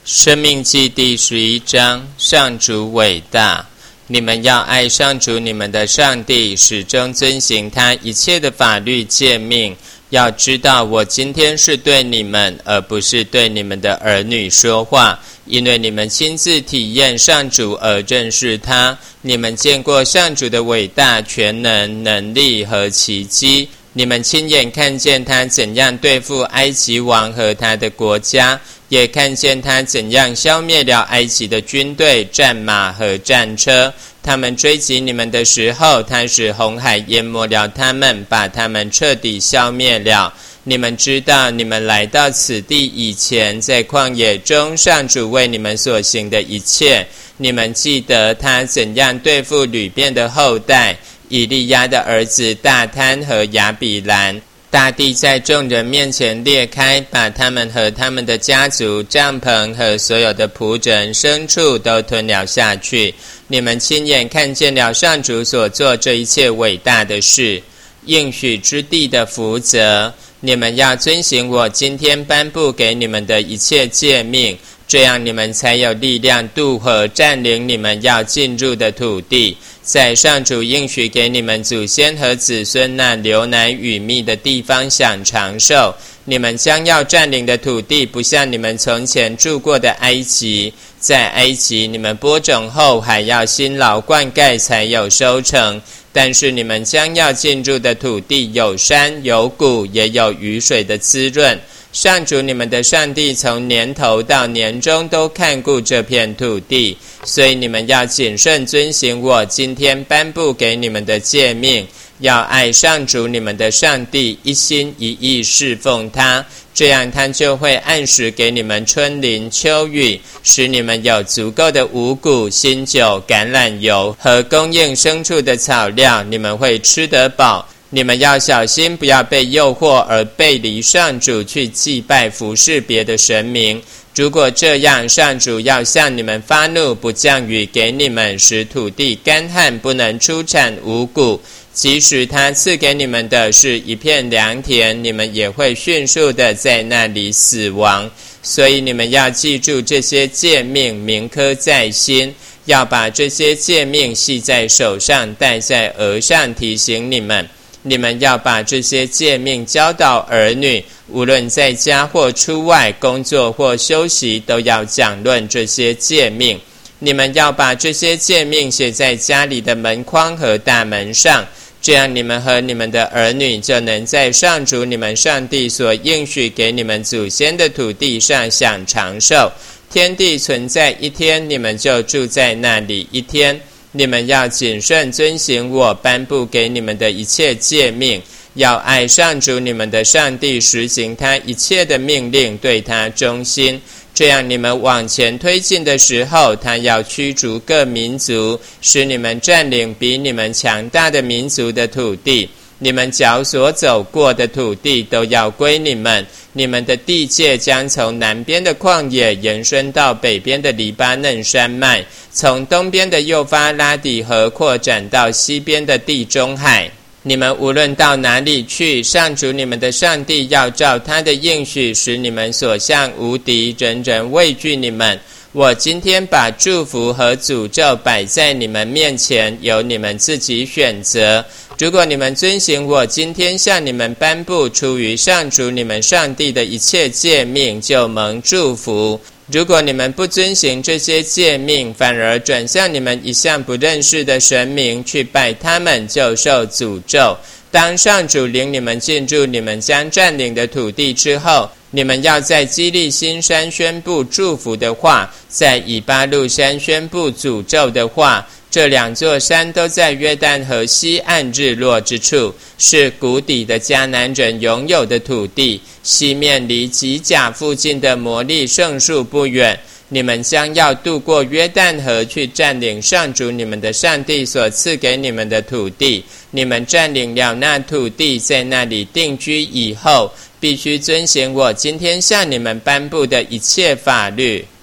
申命记第11章，上主伟大。你们要爱上主你们的上帝，始终遵行他一切的法律诫命。要知道，我今天是对你们，而不是对你们的儿女说话，因为你们亲自体验上主而认识他。你们见过上主的伟大、全能、能力和奇迹。你们亲眼看见他怎样对付埃及王和他的国家，也看见他怎样消灭了埃及的军队、战马和战车。他们追击你们的时候，他使红海淹没了他们，把他们彻底消灭了。你们知道，你们来到此地以前，在旷野中上主为你们所行的一切。你们记得他怎样对付吕遍的后代以利亚的儿子大贪和亚比兰。大地在众人面前裂开，把他们和他们的家族、帐篷和所有的仆人、牲畜都吞了下去。你们亲眼看见了上主所做这一切伟大的事。应许之地的福泽，你们要遵行我今天颁布给你们的一切诫命，这样你们才有力量渡河，占领你们要进入的土地。在上主应许给你们祖先和子孙那流奶与蜜的地方享长寿。你们将要占领的土地，不像你们从前住过的埃及。在埃及，你们播种后还要辛劳灌溉才有收成，但是你们将要进入的土地有山有谷，也有雨水的滋润。上主你们的上帝从年头到年终都看顾这片土地，所以你们要谨慎遵行我今天颁布给你们的诫命，要爱上主你们的上帝，一心一意侍奉他，这样他就会按时给你们春霖秋雨，使你们有足够的五谷、新酒、橄榄油和供应牲畜的草料，你们会吃得饱。你们要小心，不要被诱惑而背离上主，去祭拜服侍别的神明。如果这样，上主要向你们发怒，不降雨给你们，使土地干旱，不能出产五谷。即使他赐给你们的是一片良田，你们也会迅速的在那里死亡。所以你们要记住这些诫命，铭刻在心，要把这些诫命系在手上，戴在额上，提醒你们。你们要把这些诫命教导儿女，无论在家或出外，工作或休息，都要讲论这些诫命。你们要把这些诫命写在家里的门框和大门上，这样你们和你们的儿女就能在上主你们上帝所应许给你们祖先的土地上享长寿。天地存在一天，你们就住在那里一天。你们要谨慎遵行我颁布给你们的一切诫命，要爱上主你们的上帝，实行他一切的命令，对他忠心。这样你们往前推进的时候，他要驱逐各民族，使你们占领比你们强大的民族的土地。你们脚所走过的土地都要归你们。你们的地界将从南边的旷野延伸到北边的黎巴嫩山脉，从东边的幼发拉底河扩展到西边的地中海。你们无论到哪里去，上主你们的上帝要照他的应许，使你们所向无敌，人人畏惧你们。我今天把祝福和诅咒摆在你们面前，由你们自己选择。如果你们遵行我今天向你们颁布出于上主你们上帝的一切诫命，就蒙祝福。如果你们不遵行这些诫命，反而转向你们一向不认识的神明去拜他们，就受诅咒。当上主领你们进入你们将占领的土地之后，你们要在基利心山宣布祝福的话，在以巴路山宣布诅咒的话。这两座山都在约旦河西岸日落之处，是谷底的迦南人拥有的土地，西面离吉甲附近的摩利圣树不远。你们将要渡过约旦河，去占领上主你们的上帝所赐给你们的土地。你们占领了那土地，在那里定居以后，必须遵行我今天向你们颁布的一切法律。